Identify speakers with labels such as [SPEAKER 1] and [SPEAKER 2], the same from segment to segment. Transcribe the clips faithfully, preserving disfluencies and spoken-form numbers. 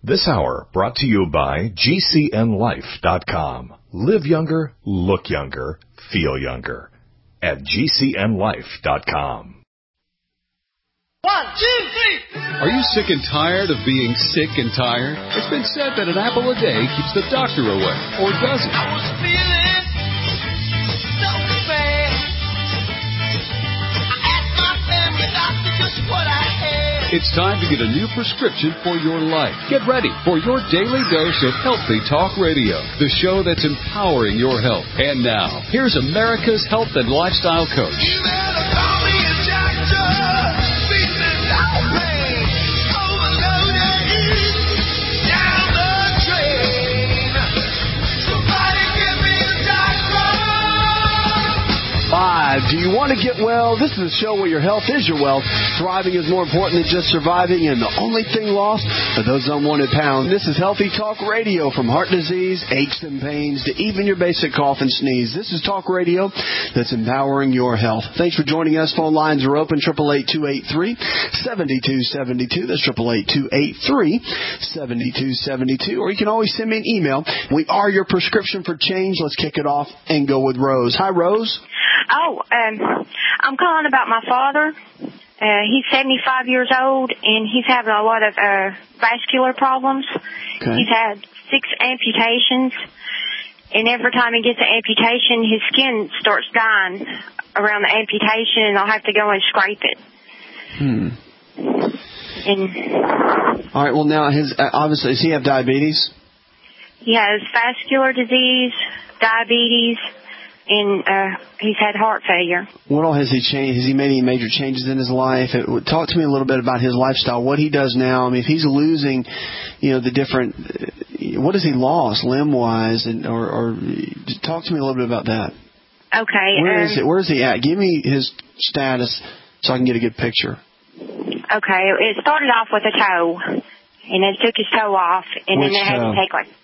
[SPEAKER 1] This hour brought to you by G C N life dot com. Live younger, look younger, feel younger at G C N life dot com.
[SPEAKER 2] One, two, three.
[SPEAKER 3] Are you sick and tired of being sick and tired? It's been said that an apple a day keeps the doctor away, or does it?
[SPEAKER 2] I was feeling so bad. I asked my family doctor just what I had.
[SPEAKER 3] It's time to get a new prescription for your life. Get ready for your daily dose of Healthy Talk Radio, the show that's empowering your health. And now, here's America's health and lifestyle coach.
[SPEAKER 2] You better call me a doctor. Feeling like rain. Overloaded. Down the drain. Somebody give me a doctor.
[SPEAKER 4] Five. Do you want to get well? This is a show where your health is your wealth. Thriving is more important than just surviving, and the only thing lost are those unwanted pounds. This is Healthy Talk Radio. From heart disease, aches and pains, to even your basic cough and sneeze. This is Talk Radio that's empowering your health. Thanks for joining us. Phone lines are open, eight eight eight, two eight three, seven two seven two. That's eight eight eight, two eight three, seven two seven two. Or you can always send me an email. We are your prescription for change. Let's kick it off and go with Rose. Hi, Rose.
[SPEAKER 5] Oh, um, I'm calling about my father. Uh, he's seventy-five years old, and he's having a lot of uh, vascular problems.
[SPEAKER 4] Okay.
[SPEAKER 5] He's had six amputations, and every time he gets an amputation, his skin starts dying around the amputation, and I'll have to go and scrape it.
[SPEAKER 4] Hmm.
[SPEAKER 5] And
[SPEAKER 4] All right, well, now, his uh, obviously, does he have diabetes?
[SPEAKER 5] he has vascular disease, diabetes, and uh, he's had heart failure.
[SPEAKER 4] What all has he changed? Has he made any major changes in his life? It, talk to me a little bit about his lifestyle, what he does now. I mean, if he's losing, you know, the different, uh, what has he lost limb-wise? And or, or talk to me a little bit about that.
[SPEAKER 5] Okay.
[SPEAKER 4] Where
[SPEAKER 5] um,
[SPEAKER 4] is it? Where is he at? Give me his status so I can get a good picture.
[SPEAKER 5] Okay, it started off with a toe, and they took his toe off, and
[SPEAKER 4] Which
[SPEAKER 5] then they had
[SPEAKER 4] toe?
[SPEAKER 5] to take like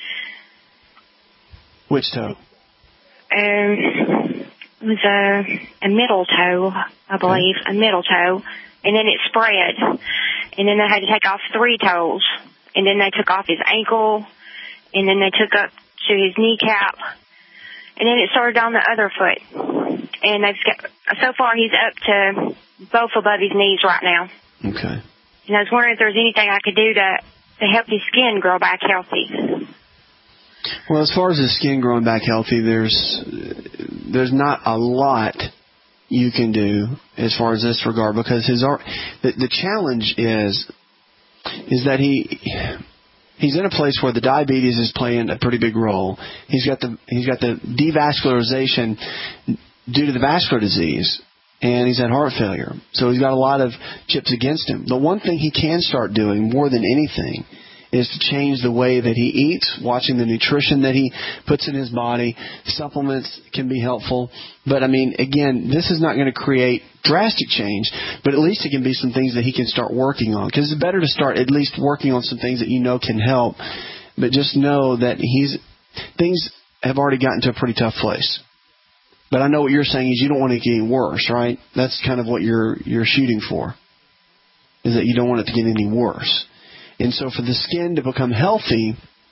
[SPEAKER 4] Which toe?
[SPEAKER 5] Um, it was a, a middle toe, I believe, a middle toe, and then it spread, and then they had to take off three toes, and then they took off his ankle, and then they took up to his kneecap, and then it started on the other foot, and they've got, so far he's up to both above his knees right now.
[SPEAKER 4] Okay.
[SPEAKER 5] And I was wondering if there was anything I could do to to help his skin grow back healthy.
[SPEAKER 4] Well, as far as his skin growing back healthy, there's there's not a lot you can do as far as this regard, because his art, the, the challenge is is that he he's in a place where the diabetes is playing a pretty big role. He's got the he's got the devascularization due to the vascular disease, and he's had heart failure. So he's got a lot of chips against him. The one thing he can start doing more than anything is to change the way that he eats, watching the nutrition that he puts in his body. Supplements can be helpful. But, I mean, again, this is not going to create drastic change, but at least it can be some things that he can start working on. Because it's better to start at least working on some things that you know can help. But just know that he's things have already gotten to a pretty tough place. But I know what you're saying is you don't want it to get any worse, right? That's kind of what you're you're shooting for, is that you don't want it to get any worse. And so for the skin to become healthy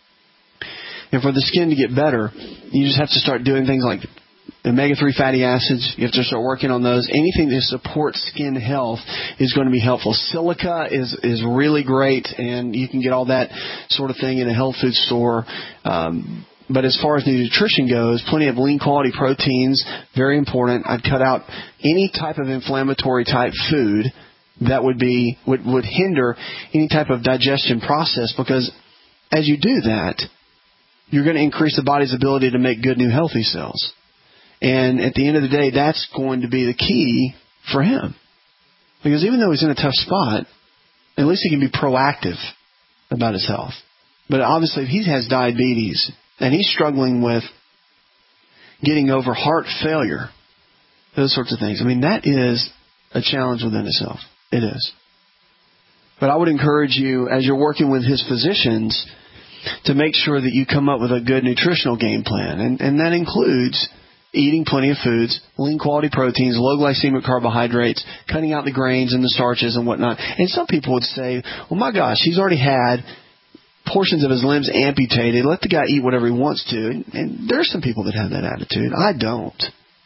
[SPEAKER 4] and for the skin to get better, you just have to start doing things like omega three fatty acids. You have to start working on those. Anything that supports skin health is going to be helpful. Silica is, is really great, and you can get all that sort of thing in a health food store. Um, but as far as the nutrition goes, plenty of lean quality proteins, very important. I'd cut out any type of inflammatory type food that would be would, would hinder any type of digestion process, because as you do that, you're going to increase the body's ability to make good new healthy cells. And at the end of the day, that's going to be the key for him. Because even though he's in a tough spot, at least he can be proactive about his health. But obviously, if he has diabetes and he's struggling with getting over heart failure, those sorts of things, I mean, that is a challenge within itself. It is. But I would encourage you, as you're working with his physicians, to make sure that you come up with a good nutritional game plan. And, and that includes eating plenty of foods, lean quality proteins, low glycemic carbohydrates, cutting out the grains and the starches and whatnot. And some people would say, well, my gosh, he's already had portions of his limbs amputated. Let the guy eat whatever he wants to. And, and there's some people that have that attitude. I don't.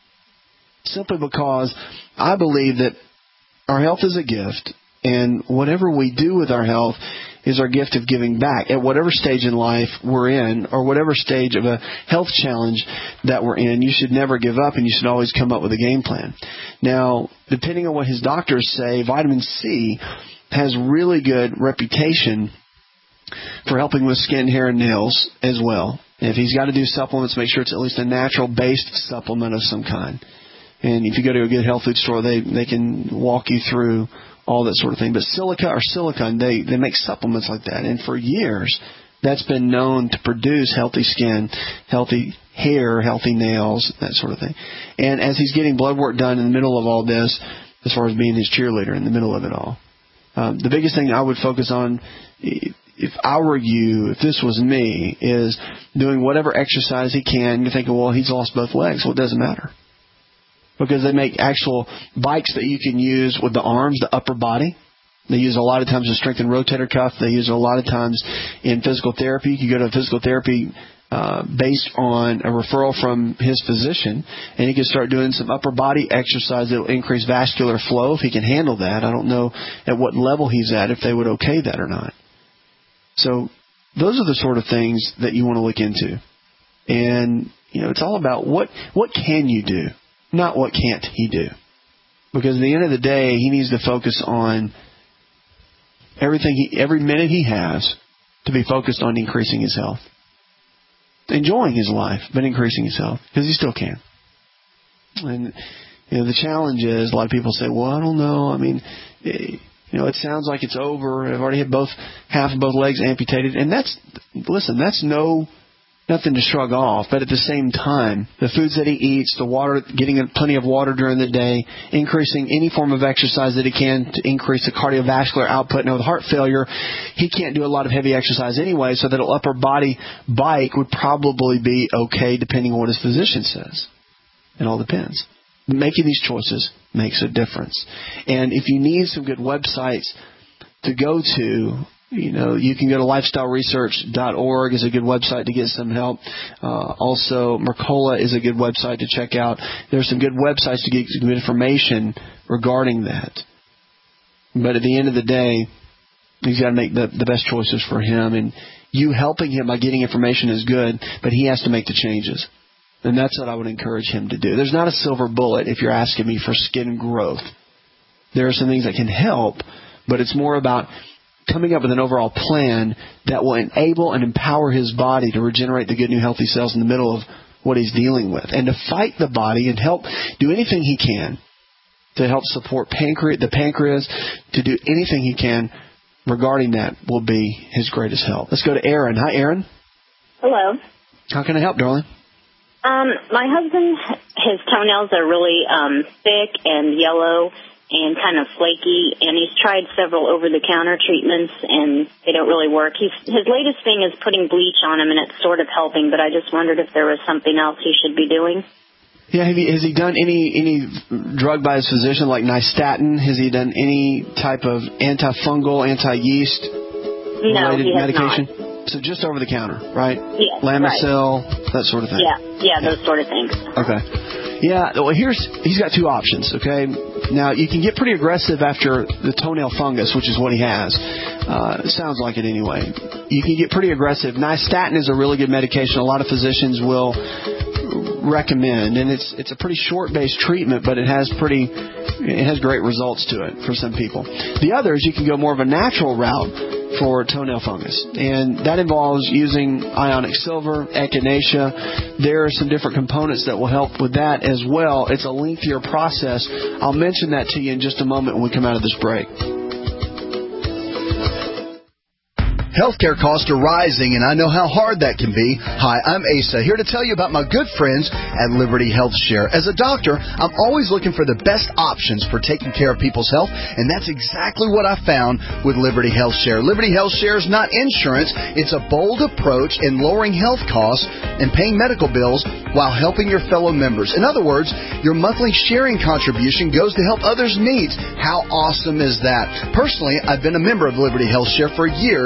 [SPEAKER 4] Simply because I believe that our health is a gift, and whatever we do with our health is our gift of giving back at whatever stage in life we're in, or whatever stage of a health challenge that we're in. You should never give up, and you should always come up with a game plan. Now, depending on what his doctors say, vitamin C has really good reputation for helping with skin, hair, and nails as well. If he's got to do supplements, make sure it's at least a natural-based supplement of some kind. And if you go to a good health food store, they, they can walk you through all that sort of thing. But silica or silicone, they, they make supplements like that. And for years, that's been known to produce healthy skin, healthy hair, healthy nails, that sort of thing. And as he's getting blood work done in the middle of all this, as far as being his cheerleader in the middle of it all, um, the biggest thing I would focus on, if I were you, if this was me, is doing whatever exercise he can. You're thinking, well, he's lost both legs. Well, it doesn't matter. Because they make actual bikes that you can use with the arms, the upper body. They use a lot of times a strength and rotator cuff. They use it a lot of times in physical therapy. You go to a physical therapy uh, based on a referral from his physician, and he can start doing some upper body exercise that will increase vascular flow if he can handle that. I don't know at what level he's at, if they would okay that or not. So those are the sort of things that you want to look into. And, you know, it's all about what what can you do? Not what can't he do. Because at the end of the day, he needs to focus on everything, he, every minute he has to be focused on increasing his health. Enjoying his life, but increasing his health. Because he still can. And, you know, the challenge is, a lot of people say, well, I don't know. I mean, you know, it sounds like it's over. I've already had both, half of both legs amputated. And that's, listen, that's no... nothing to shrug off, but at the same time, the foods that he eats, the water, getting plenty of water during the day, increasing any form of exercise that he can to increase the cardiovascular output. Now, with heart failure, he can't do a lot of heavy exercise anyway, so that an upper body bike would probably be okay depending on what his physician says. It all depends. Making these choices makes a difference. And if you need some good websites to go to, you know, you can go to lifestyle research dot org is a good website to get some help. Uh, also, Mercola is a good website to check out. There's some good websites to get some information regarding that. But at the end of the day, he's got to make the, the best choices for him. And you helping him by getting information is good, but he has to make the changes. And that's what I would encourage him to do. There's not a silver bullet if you're asking me for skin growth. There are some things that can help, but it's more about coming up with an overall plan that will enable and empower his body to regenerate the good new healthy cells in the middle of what he's dealing with, and to fight the body and help do anything he can to help support pancreas, the pancreas, to do anything he can regarding that will be his greatest help. Let's go to Aaron. Hi, Aaron.
[SPEAKER 6] Hello.
[SPEAKER 4] How can I help, darling?
[SPEAKER 6] Um, my husband, his toenails are really um, thick and yellow and kind of flaky, and he's tried several over-the-counter treatments, and they don't really work. He's, his latest thing is putting bleach on him, and it's sort of helping, but I just wondered if there was something else he should be doing.
[SPEAKER 4] Yeah, have he, has he done any any drug by his physician, like nystatin? Has he done any type of antifungal, anti-yeast
[SPEAKER 6] no,
[SPEAKER 4] related
[SPEAKER 6] he has
[SPEAKER 4] medication?
[SPEAKER 6] Not.
[SPEAKER 4] So just over the counter, right?
[SPEAKER 6] Yes,
[SPEAKER 4] Lamisil,
[SPEAKER 6] right.
[SPEAKER 4] That sort of thing.
[SPEAKER 6] Yeah, yeah, those yeah. sort of things.
[SPEAKER 4] Okay. Yeah, well, here's he's got two options, okay? Now, you can get pretty aggressive after the toenail fungus, which is what he has. Uh, it sounds like it anyway. You can get pretty aggressive. Nystatin is a really good medication. A lot of physicians will recommend, and it's it's a pretty short-based treatment, but it has pretty it has great results to it for some people. The others, you can go more of a natural route for toenail fungus, and that involves using ionic silver, echinacea. There are some different components that will help with that as well. It's a lengthier process. I'll mention that to you in just a moment when we come out of this break.
[SPEAKER 7] Healthcare costs are rising, and I know how hard that can be. Hi, I'm Asa, here to tell you about my good friends at Liberty Health Share. As a doctor, I'm always looking for the best options for taking care of people's health, and that's exactly what I found with Liberty Health Share. Liberty Health Share is not insurance. It's a bold approach in lowering health costs and paying medical bills while helping your fellow members. In other words, your monthly sharing contribution goes to help others' needs. How awesome is that? Personally, I've been a member of Liberty Health Share for years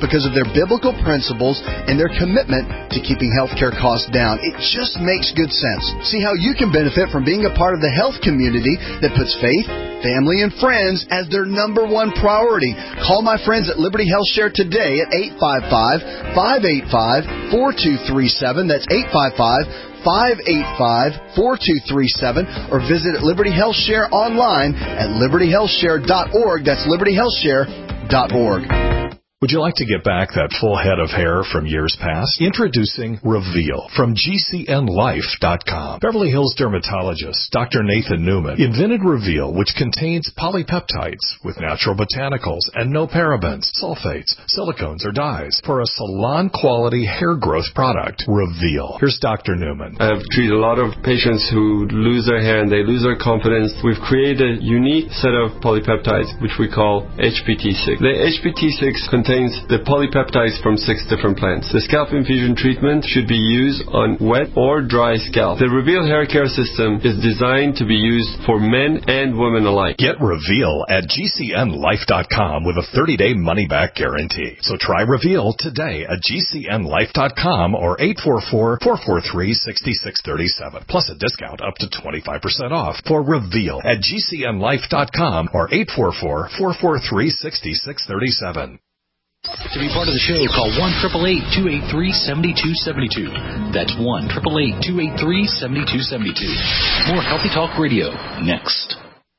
[SPEAKER 7] because of their biblical principles and their commitment to keeping healthcare costs down. It just makes good sense. See how you can benefit from being a part of the health community that puts faith, family, and friends as their number one priority. Call my friends at Liberty Health Share today at eight five five, five eight five, four two three seven. That's eight five five, five eight five, four two three seven, or visit Liberty Health Share online at liberty health share dot org. That's liberty health share dot org.
[SPEAKER 1] Would you like to get back that full head of hair from years past? Introducing Reveal from G C N life dot com. Beverly Hills dermatologist Doctor Nathan Newman invented Reveal, which contains polypeptides with natural botanicals and no parabens, sulfates, silicones, or dyes for a salon-quality hair growth product. Reveal. Here's Doctor Newman.
[SPEAKER 8] I have treated a lot of patients who lose their hair and they lose their confidence. We've created a unique set of polypeptides, which we call H P T six. The H P T six contains the polypeptides from six different plants. The scalp infusion treatment should be used on wet or dry scalp. The Reveal hair care system is designed to be used for men and women alike.
[SPEAKER 1] Get Reveal at G C N life dot com with a thirty-day money-back guarantee. So try Reveal today at G C N life dot com or eight four four, four four three, six six three seven, plus a discount up to twenty-five percent off for Reveal at G C N life dot com or eight four four, four four three, six six three seven.
[SPEAKER 9] To be part of the show, call one eight eight eight, two eight three, seven two seven two. That's one eight eight eight, two eight three, seven two seven two. More Healthy Talk Radio next.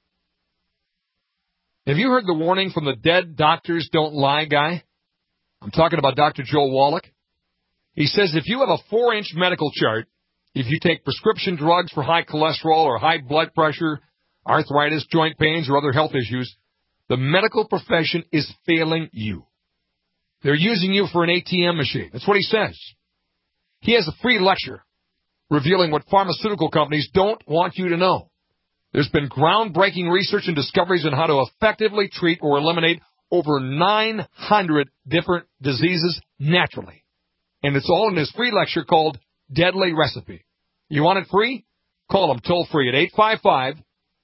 [SPEAKER 10] Have you heard the warning from the Dead Doctors Don't Lie guy? I'm talking about Doctor Joel Wallach. He says if you have a four-inch medical chart, if you take prescription drugs for high cholesterol or high blood pressure, arthritis, joint pains, or other health issues, the medical profession is failing you. They're using you for an A T M machine. That's what he says. He has a free lecture revealing what pharmaceutical companies don't want you to know. There's been groundbreaking research and discoveries on how to effectively treat or eliminate over nine hundred different diseases naturally. And it's all in his free lecture called Deadly Recipe. You want it free? Call him toll free at eight five five,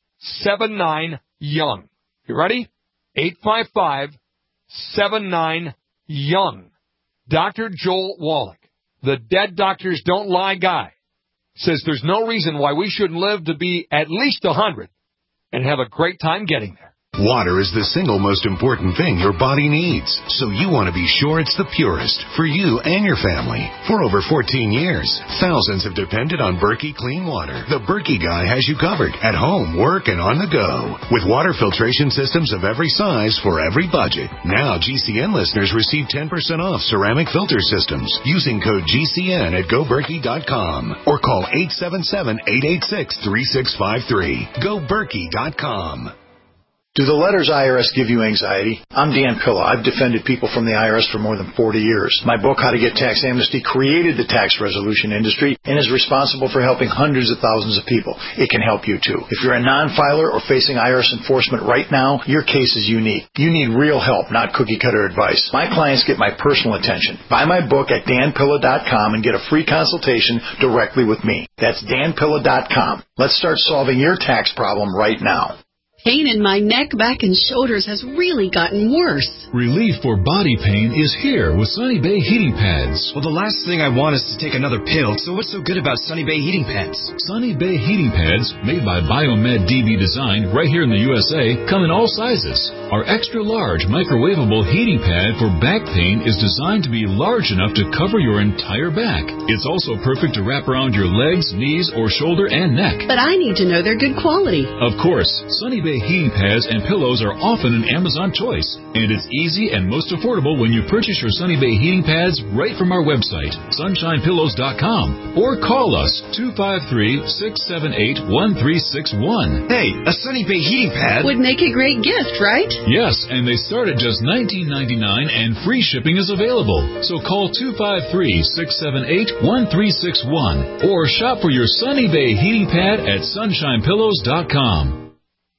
[SPEAKER 10] seven nine, young. You ready? eight five five, seven nine, young. Doctor Joel Wallach, the Dead Doctors Don't Lie guy, says there's no reason why we shouldn't live to be at least one hundred and have a great time getting there.
[SPEAKER 11] Water is the single most important thing your body needs, so you want to be sure it's the purest for you and your family. For over fourteen years, thousands have depended on Berkey Clean Water. The Berkey guy has you covered at home, work, and on the go. With water filtration systems of every size for every budget. Now G C N listeners receive ten percent off ceramic filter systems using code G C N at go berkey dot com or call eight seven seven, eight eight six, three six five three. go berkey dot com.
[SPEAKER 12] Do the letters I R S give you anxiety? I'm Dan Pilla. I've defended people from the I R S for more than forty years. My book, How to Get Tax Amnesty, created the tax resolution industry and is responsible for helping hundreds of thousands of people. It can help you too. If you're a non-filer or facing I R S enforcement right now, your case is unique. You need real help, not cookie-cutter advice. My clients get my personal attention. Buy my book at dan pilla dot com and get a free consultation directly with me. That's dan pilla dot com. Let's start solving your tax problem right now.
[SPEAKER 13] Pain in my neck, back, and shoulders has really gotten worse.
[SPEAKER 14] Relief for body pain is here with Sunny Bay Heating Pads.
[SPEAKER 15] Well, the last thing I want is to take another pill, so what's so good about Sunny Bay Heating Pads?
[SPEAKER 14] Sunny Bay Heating Pads, made by Biomed D B Design right here in the U S A, come in all sizes. Our extra-large microwavable heating pad for back pain is designed to be large enough to cover your entire back. It's also perfect to wrap around your legs, knees, or shoulder and neck.
[SPEAKER 13] But I need to know they're good quality.
[SPEAKER 14] Of course, Sunny Bay heating pads and pillows are often an Amazon choice, and it's easy and most affordable when you purchase your Sunny Bay heating pads right from our website, sunshine pillows dot com, or call us two five three, six seven eight, one three six one.
[SPEAKER 15] Hey, a Sunny Bay heating pad
[SPEAKER 13] would make a great gift, right?
[SPEAKER 14] Yes, and they start at just nineteen ninety-nine and free shipping is available. So call two five three, six seven eight, one three six one or shop for your Sunny Bay heating pad at sunshine pillows dot com.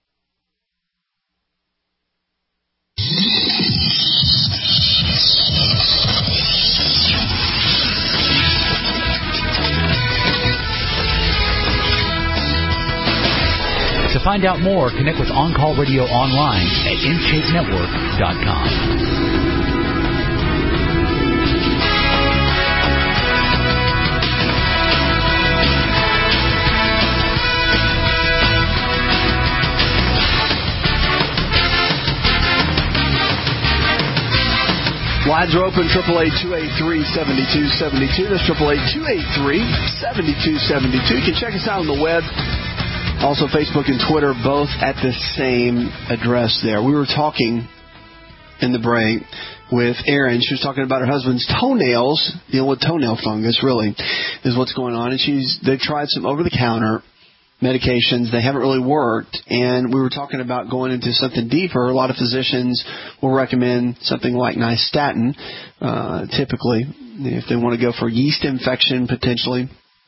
[SPEAKER 9] To find out more, connect with On Call Radio online at in shape network dot com.
[SPEAKER 4] lines are open, eight eight eight, two eight three, seven two seven two. That's eight eight eight, two eight three, seven two seven two. You can check us out on the web. Also, Facebook and Twitter, both at the same address there. We were talking in the break with Erin. She was talking about her husband's toenails, dealing with toenail fungus, really, is what's going on. And she's they've tried some over-the-counter medications. They haven't really worked. And we were talking about going into something deeper. A lot of physicians will recommend something like nystatin, uh, typically, if they want to go for yeast infection, potentially.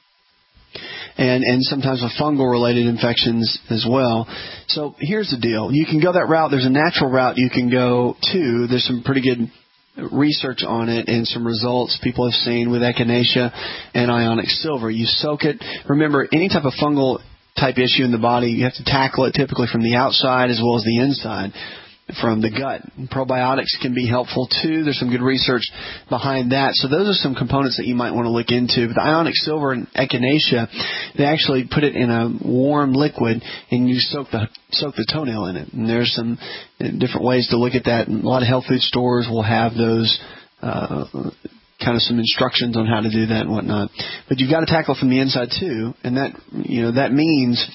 [SPEAKER 4] And, and sometimes with fungal-related infections as well. So here's the deal. You can go that route. There's a natural route you can go to. There's some pretty good research on it and some results people have seen with echinacea and ionic silver. You soak it. Remember, any type of fungal type issue in the body, you have to tackle it typically from the outside as well as the inside, from the gut. Probiotics can be helpful too. There's some good research behind that. So those are some components that you might want to look into. But the ionic silver and echinacea, they actually put it in a warm liquid and you soak the soak the toenail in it. And there's some different ways to look at that. And a lot of health food stores will have those uh, kind of some instructions on how to do that and whatnot. But you've got to tackle it from the inside too. And that, you know, that means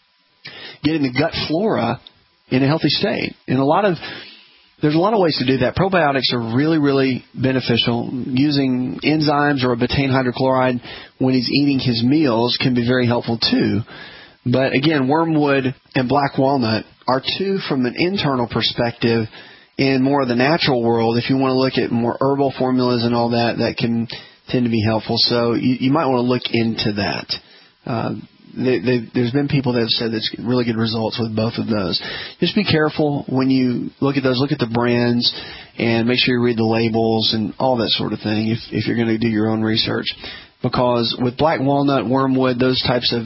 [SPEAKER 4] getting the gut flora in a healthy state. And a lot of, there's a lot of ways to do that. Probiotics are really, really beneficial. Using enzymes or a betaine hydrochloride when he's eating his meals can be very helpful too. But again, wormwood and black walnut are two from an internal perspective in more of the natural world. If you want to look at more herbal formulas and all that, that can tend to be helpful. So you, you might want to look into that. Uh, They, they, there's been people that have said that's really good results with both of those. Just be careful when you look at those. Look at the brands and make sure you read the labels and all that sort of thing if, if you're going to do your own research. Because with black walnut, wormwood, those types of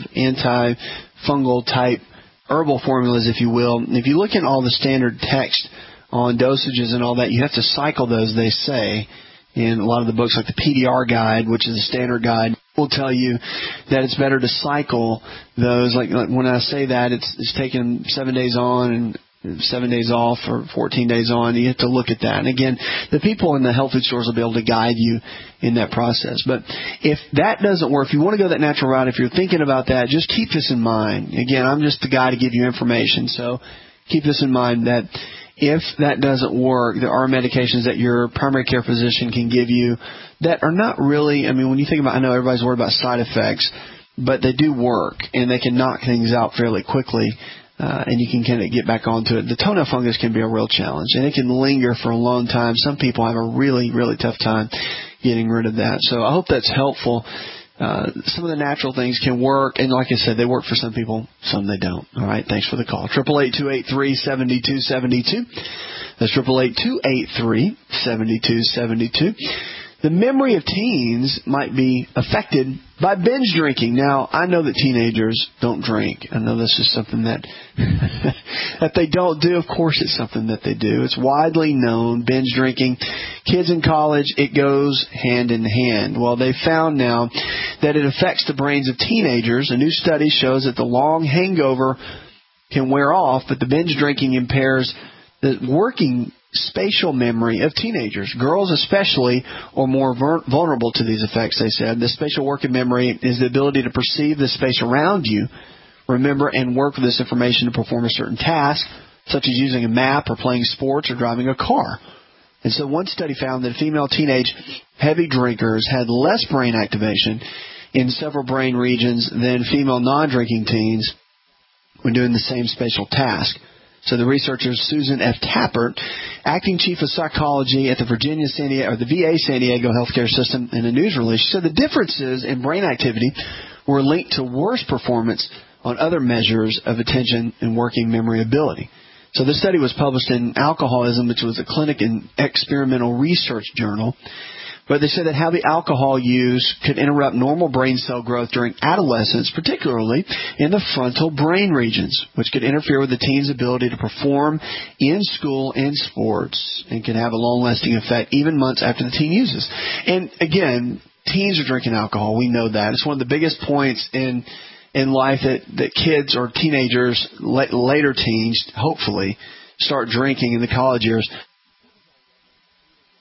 [SPEAKER 4] anti-fungal type herbal formulas, if you will, if you look at all the standard text on dosages and all that, you have to cycle those, they say, in a lot of the books, like the P D R guide, which is a standard guide, will tell you that it's better to cycle those. Like, like when I say that, it's, it's taking seven days on and seven days off or fourteen days on. You have to look at that. And again, the people in the health food stores will be able to guide you in that process. But if that doesn't work, if you want to go that natural route, if you're thinking about that, just keep this in mind. Again, I'm just the guy to give you information. So keep this in mind that if that doesn't work, there are medications that your primary care physician can give you that are not really, I mean, when you think about, I know everybody's worried about side effects, but they do work, and they can knock things out fairly quickly, uh, and you can kind of get back onto it. The toenail fungus can be a real challenge, and it can linger for a long time. Some people have a really, really tough time getting rid of that. So I hope that's helpful. Uh, some of the natural things can work, and like I said, they work for some people, some they don't. All right, thanks for the call. eight eight eight, two eight three, seven two seven two. That's eight eight eight, two eight three, seven two seven two. The memory of teens might be affected by binge drinking. Now, I know that teenagers don't drink. I know this is something that that they don't do. Of course, it's something that they do. It's widely known, binge drinking. Kids in college, it goes hand in hand. Well, they found now that it affects the brains of teenagers. A new study shows that the long hangover can wear off, but the binge drinking impairs the working spatial memory of teenagers. Girls especially are more vulnerable to these effects, they said. The spatial working memory is the ability to perceive the space around you, remember and work with this information to perform a certain task, such as using a map or playing sports or driving a car. And so one study found that female teenage heavy drinkers had less brain activation in several brain regions than female non-drinking teens when doing the same spatial task. So the researchers, Susan F. Tappert, acting chief of psychology at the Virginia San Diego, or the V A San Diego Healthcare System, in a news release, she said the differences in brain activity were linked to worse performance on other measures of attention and working memory ability. So this study was published in Alcoholism, which was a clinic and experimental research journal. But they said that heavy alcohol use could interrupt normal brain cell growth during adolescence, particularly in the frontal brain regions, which could interfere with the teen's ability to perform in school and sports and can have a long-lasting effect even months after the teen uses. And again, teens are drinking alcohol. We know that. It's one of the biggest points in in life that, that kids or teenagers, later teens, hopefully, start drinking in the college years.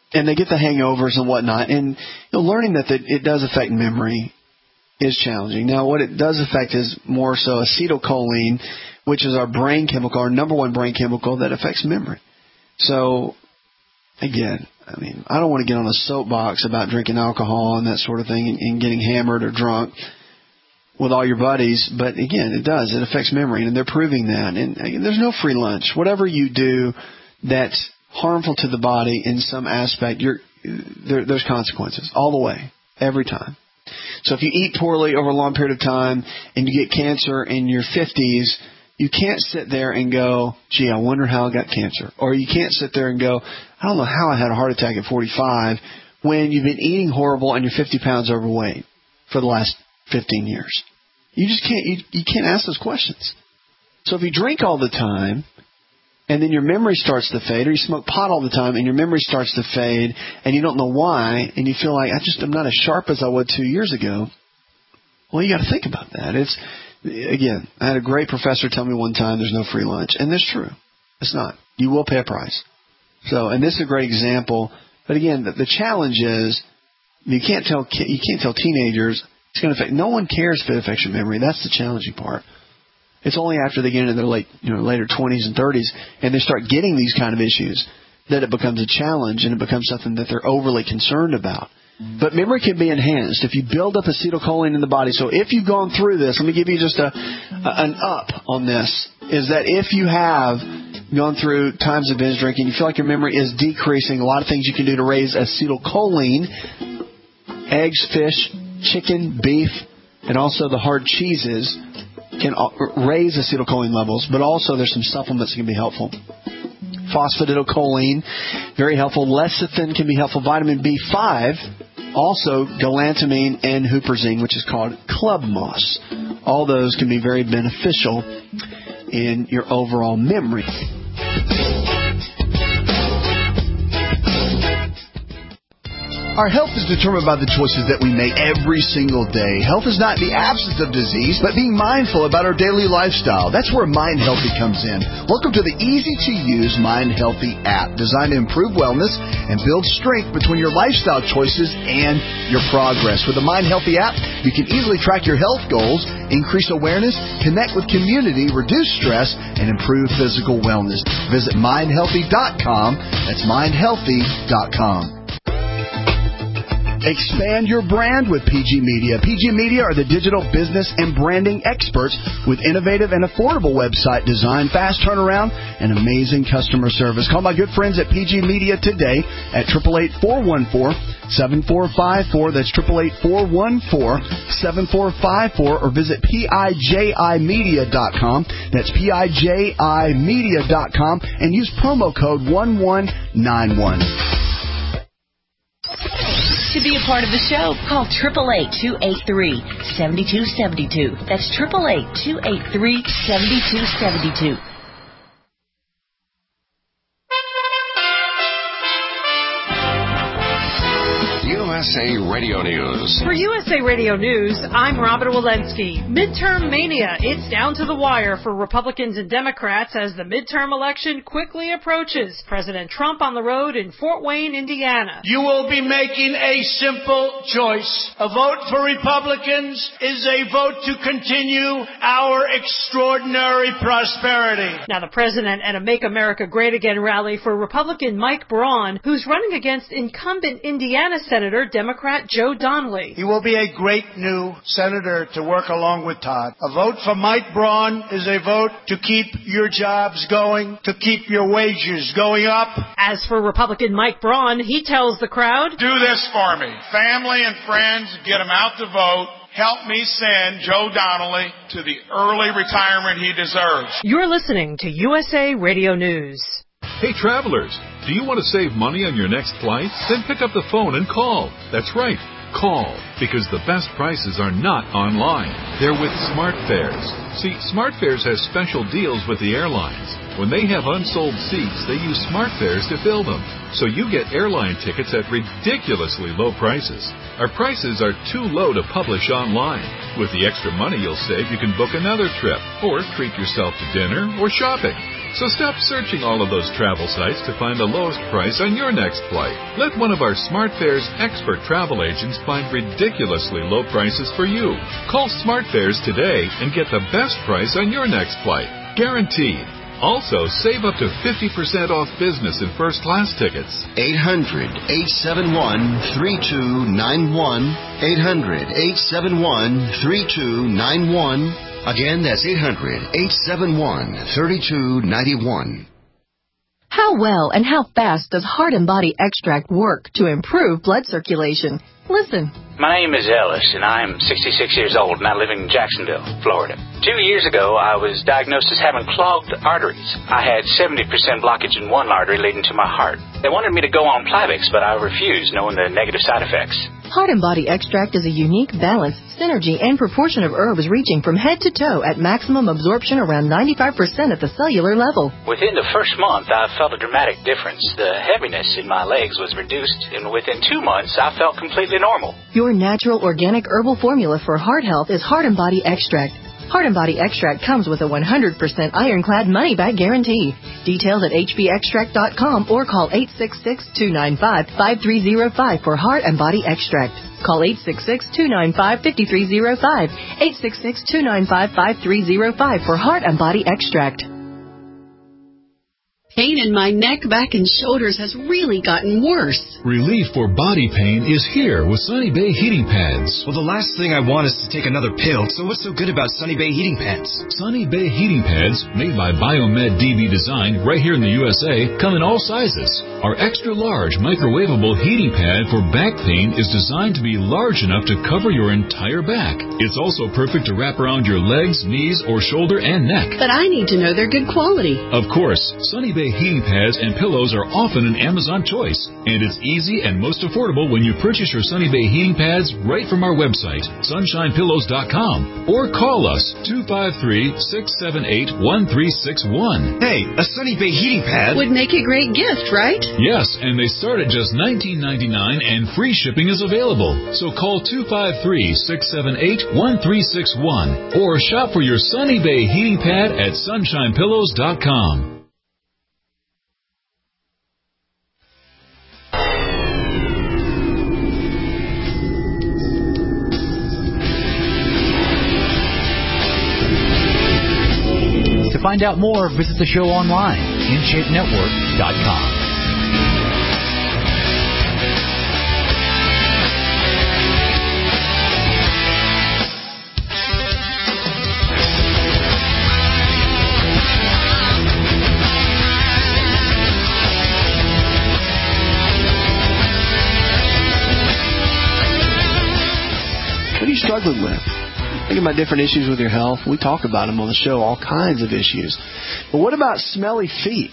[SPEAKER 4] and they get the hangovers and whatnot. And you know, learning that the, it does affect memory is challenging. Now, what it does affect is more so acetylcholine, which is our brain chemical, our number one brain chemical that affects memory. So, again, I mean, I don't want to get on a soapbox about drinking alcohol and that sort of thing and, and getting hammered or drunk with all your buddies, but again, it does. It affects memory, and they're proving that. And again, there's no free lunch. Whatever you do that's harmful to the body in some aspect, you're, there, there's consequences all the way, every time. So if you eat poorly over a long period of time and you get cancer in your fifties, you can't sit there and go, gee, I wonder how I got cancer. Or you can't sit there and go, I don't know how I had a heart attack at forty-five, when you've been eating horrible and you're fifty pounds overweight for the last fifteen years. You just can't, you, you can't ask those questions. So if you drink all the time and then your memory starts to fade, or you smoke pot all the time and your memory starts to fade and you don't know why, and you feel like, I just am not as sharp as I was two years ago, well, you got to think about that. It's, again, I had a great professor tell me one time there's no free lunch, and that's true. It's not. You will pay a price. So, and this is a great example. But again, the, the challenge is you can't tell you can't tell teenagers it's going to affect. No one cares if it affects your memory. That's the challenging part. It's only after they get into their late, you know, later twenties and thirties, and they start getting these kind of issues, that it becomes a challenge and it becomes something that they're overly concerned about. But memory can be enhanced if you build up acetylcholine in the body. So if you've gone through this, let me give you just a, a an up on this, is that if you have gone through times of binge drinking, you feel like your memory is decreasing, a lot of things you can do to raise acetylcholine: eggs, fish, chicken, beef, and also the hard cheeses can raise acetylcholine levels, but also there's some supplements that can be helpful. Phosphatidylcholine, very helpful. Lecithin can be helpful. Vitamin B five, also galantamine and huperzine, which is called club moss. All those can be very beneficial in your overall memory.
[SPEAKER 7] Our health is determined by the choices that we make every single day. Health is not the absence of disease, but being mindful about our daily lifestyle. That's where Mind Healthy comes in. Welcome to the easy-to-use Mind Healthy app, designed to improve wellness and build strength between your lifestyle choices and your progress. With the Mind Healthy app, you can easily track your health goals, increase awareness, connect with community, reduce stress, and improve physical wellness. Visit mind healthy dot com. That's mind healthy dot com. Expand your brand with P G Media. P G Media are the digital business and branding experts with innovative and affordable website design, fast turnaround, and amazing customer service. Call my good friends at P G Media today at eight eight eight, four one four, seven four five four. That's eight eight eight, four one four, seven four five four, or visit P I J I media dot com. That's P I J I media dot com, and use promo code one one nine one.
[SPEAKER 16] To be a part of the show, call eight eight eight, two eight three, seven two seven two. That's eight eight eight, two eight three, seven two seven two.
[SPEAKER 17] U S A Radio News.
[SPEAKER 18] For U S A Radio News, I'm Robin Walensky. Midterm mania. It's down to the wire for Republicans and Democrats as the midterm election quickly approaches. President Trump on the road in Fort Wayne, Indiana.
[SPEAKER 19] You will be making a simple choice. A vote for Republicans is a vote to continue our extraordinary prosperity.
[SPEAKER 18] Now, the president at a Make America Great Again rally for Republican Mike Braun, who's running against incumbent Indiana Senator Democrat Joe Donnelly.
[SPEAKER 19] He will be a great new senator to work along with Todd. A vote for Mike Braun is a vote to keep your jobs going, to keep your wages going up.
[SPEAKER 18] As for Republican Mike Braun, he tells the crowd,
[SPEAKER 20] do this for me. Family and friends, get him out to vote. Help me send Joe Donnelly to the early retirement he deserves.
[SPEAKER 18] You're listening to U S A Radio News.
[SPEAKER 14] Hey, travelers, do you want to save money on your next flight? Then pick up the phone and call. That's right, call, because the best prices are not online. They're with SmartFares. See, SmartFares has special deals with the airlines. When they have unsold seats, they use SmartFares to fill them. So you get airline tickets at ridiculously low prices. Our prices are too low to publish online. With the extra money you'll save, you can book another trip or treat yourself to dinner or shopping. So stop searching all of those travel sites to find the lowest price on your next flight. Let one of our SmartFares expert travel agents find ridiculously low prices for you. Call SmartFares today and get the best price on your next flight. Guaranteed. Also, save up to fifty percent off business and first class tickets.
[SPEAKER 21] eight hundred, eight seven one, three two nine one. eight hundred, eight seven one, three two nine one. Again, that's eight hundred, eight seven one, three two nine one.
[SPEAKER 22] How well and how fast does Heart and Body Extract work to improve blood circulation? Listen.
[SPEAKER 23] My name is Ellis, and I am sixty-six years old, and I live in Jacksonville, Florida. Two years ago, I was diagnosed as having clogged arteries. I had seventy percent blockage in one artery leading to my heart. They wanted me to go on Plavix, but I refused, knowing the negative side effects.
[SPEAKER 22] Heart and Body Extract is a unique balance, synergy, and proportion of herbs reaching from head to toe at maximum absorption around ninety-five percent at the cellular level.
[SPEAKER 23] Within the first month, I felt a dramatic difference. The heaviness in my legs was reduced, and within two months, I felt completely normal.
[SPEAKER 22] Your natural organic herbal formula for heart health is Heart and Body Extract. Heart and Body Extract comes with a one hundred percent ironclad money-back guarantee. Details at h b extract dot com or call eight six six, two nine five, five three zero five for Heart and Body Extract. Call eight six six, two nine five, five three zero five, eight six six, two nine five, five three zero five for Heart and Body Extract.
[SPEAKER 13] Pain in my neck, back, and shoulders has really gotten worse.
[SPEAKER 14] Relief for body pain is here with Sunny Bay Heating Pads.
[SPEAKER 15] Well, the last thing I want is to take another pill, so what's so good about Sunny Bay Heating Pads?
[SPEAKER 14] Sunny Bay Heating Pads, made by Biomed D B Design right here in the U S A, come in all sizes. Our extra-large microwavable heating pad for back pain is designed to be large enough to cover your entire back. It's also perfect to wrap around your legs, knees, or shoulder and neck.
[SPEAKER 13] But I need to know they're good quality.
[SPEAKER 14] Of course, Sunny Bay heating pads and pillows are often an Amazon choice, and it's easy and most affordable when you purchase your Sunny Bay heating pads right from our website, sunshine pillows dot com, or call us two five three, six seven eight, one three six one.
[SPEAKER 15] Hey, a Sunny Bay heating pad
[SPEAKER 13] would make a great gift, right?
[SPEAKER 14] Yes, and they start at just nineteen ninety-nine and free shipping is available. So call two five three, six seven eight, one three six one or shop for your Sunny Bay heating pad at sunshine pillows dot com.
[SPEAKER 9] To find out more, visit the show online, in shape network dot com.
[SPEAKER 4] What are you struggling with? Think about different issues with your health. We talk about them on the show, all kinds of issues. But what about smelly feet?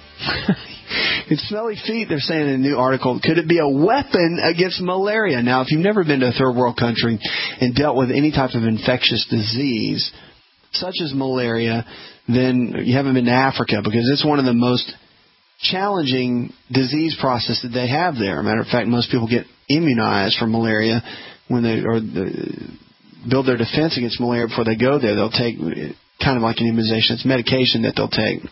[SPEAKER 4] In smelly feet, they're saying in a new article, could it be a weapon against malaria? Now, if you've never been to a third world country and dealt with any type of infectious disease, such as malaria, then you haven't been to Africa, because it's one of the most challenging disease processes that they have there. Matter of fact, most people get immunized for malaria when they or the, build their defense against malaria before they go there. They'll take kind of like an immunization. It's medication that they'll take.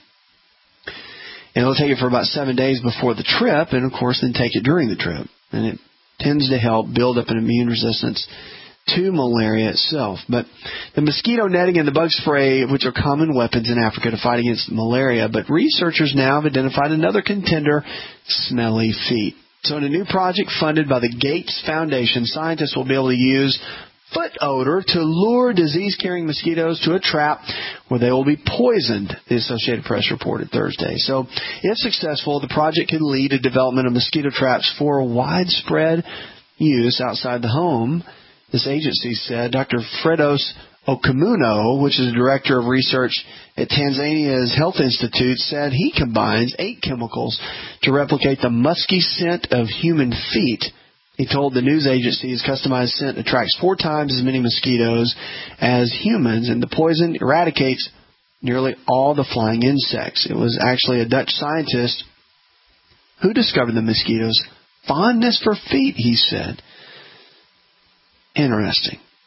[SPEAKER 4] And they'll take it for about seven days before the trip, and, of course, then take it during the trip. And it tends to help build up an immune resistance to malaria itself. But the mosquito netting and the bug spray, which are common weapons in Africa to fight against malaria, but researchers now have identified another contender, smelly feet. So in a new project funded by the Gates Foundation, scientists will be able to use foot odor to lure disease-carrying mosquitoes to a trap where they will be poisoned, the Associated Press reported Thursday. So, if successful, the project could lead to development of mosquito traps for widespread use outside the home, this agency said. Doctor Fredos Okamuno, which is the director of research at Tanzania's Health Institute, said he combines eight chemicals to replicate the musky scent of human feet. He told the news agency his customized scent attracts four times as many mosquitoes as humans, and the poison eradicates nearly all the flying insects. It was actually a Dutch scientist who discovered the mosquitoes' fondness for feet, he said. Interesting.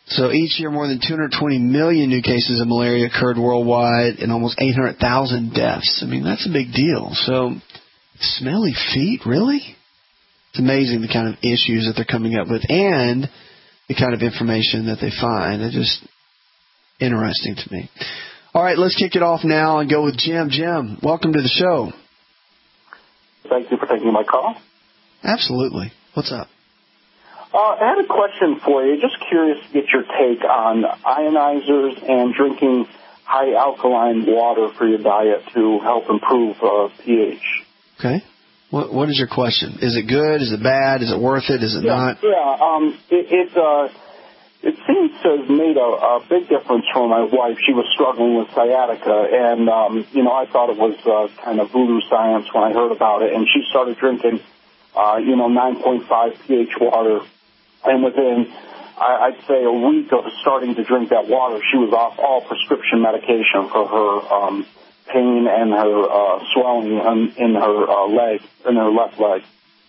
[SPEAKER 4] So each year, more than two hundred twenty million new cases of malaria occurred worldwide and almost eight hundred thousand deaths. I mean, that's a big deal. So smelly feet, really? It's amazing the kind of issues that they're coming up with and the kind of information that they find. It's just interesting to me. All right, let's kick it off now and go with Jim. Jim, welcome to the show.
[SPEAKER 2] Thank you for taking my call.
[SPEAKER 4] Absolutely. What's up?
[SPEAKER 2] Uh, I had a question for you. Just curious to get your take on ionizers and drinking high alkaline water for your diet to help improve uh, pH.
[SPEAKER 4] Okay. What What is your question? Is it good? Is it bad? Is it worth it? Is it
[SPEAKER 2] yeah,
[SPEAKER 4] not?
[SPEAKER 2] Yeah. Um. It it, uh, it seems to have made a, a big difference for my wife. She was struggling with sciatica, and um, you know, I thought it was uh, kind of voodoo science when I heard about it. And she started drinking, uh, you know, nine point five pH water. And within, I'd say, a week of starting to drink that water, she was off all prescription medication for her um, pain and her uh, swelling in, in her uh, leg, in her left leg.